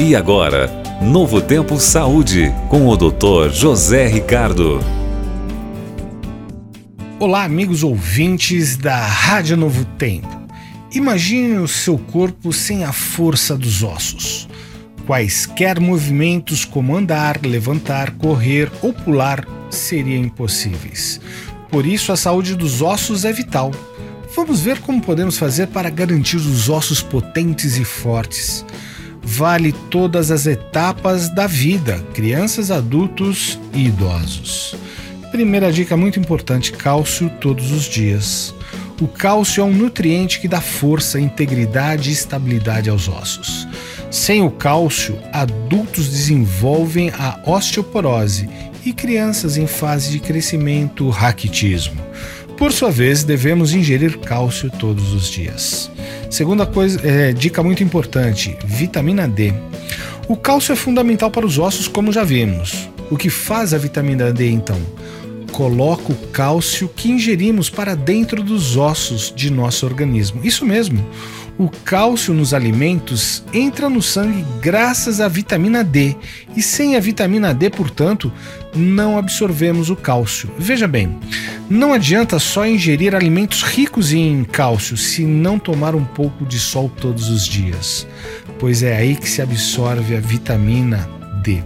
E agora, Novo Tempo Saúde, com o Dr. José Ricardo. Olá, amigos ouvintes da Rádio Novo Tempo. Imagine o seu corpo sem a força dos ossos. Quaisquer movimentos como andar, levantar, correr ou pular seriam impossíveis. Por isso, a saúde dos ossos é vital. Vamos ver como podemos fazer para garantir os ossos potentes e fortes. Vale todas as etapas da vida, crianças, adultos e idosos. Primeira dica muito importante: cálcio todos os dias. O cálcio é um nutriente que dá força, integridade e estabilidade aos ossos. Sem o cálcio, adultos desenvolvem a osteoporose e crianças em fase de crescimento, raquitismo. Por sua vez, devemos ingerir cálcio todos os dias. Segunda dica muito importante: vitamina D. O cálcio é fundamental para os ossos, como já vimos. O que faz a vitamina D, então? Coloca o cálcio que ingerimos para dentro dos ossos de nosso organismo. Isso mesmo, o cálcio nos alimentos entra no sangue graças à vitamina D. E sem a vitamina D, portanto, não absorvemos o cálcio. Veja bem, não adianta só ingerir alimentos ricos em cálcio se não tomar um pouco de sol todos os dias, pois é aí que se absorve a vitamina D.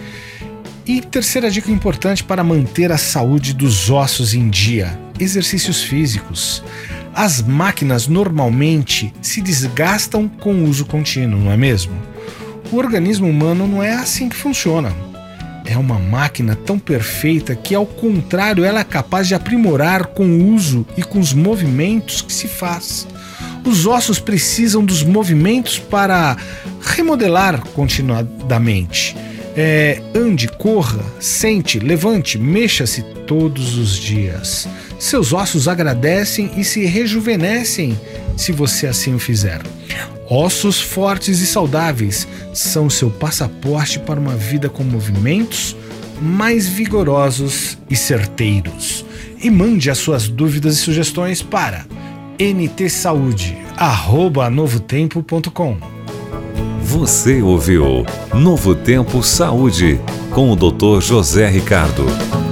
E terceira dica importante para manter a saúde dos ossos em dia: exercícios físicos. As máquinas normalmente se desgastam com o uso contínuo, não é mesmo? O organismo humano não é assim que funciona. É uma máquina tão perfeita que, ao contrário, ela é capaz de aprimorar com o uso e com os movimentos que se faz. Os ossos precisam dos movimentos para remodelar continuadamente. Ande, corra, sente, levante, mexa-se todos os dias. Seus ossos agradecem e se rejuvenescem se você assim o fizer. Ossos fortes e saudáveis são seu passaporte para uma vida com movimentos mais vigorosos e certeiros. E mande as suas dúvidas e sugestões para ntsaude@novotempo.com. Você ouviu Novo Tempo Saúde, com o Dr. José Ricardo.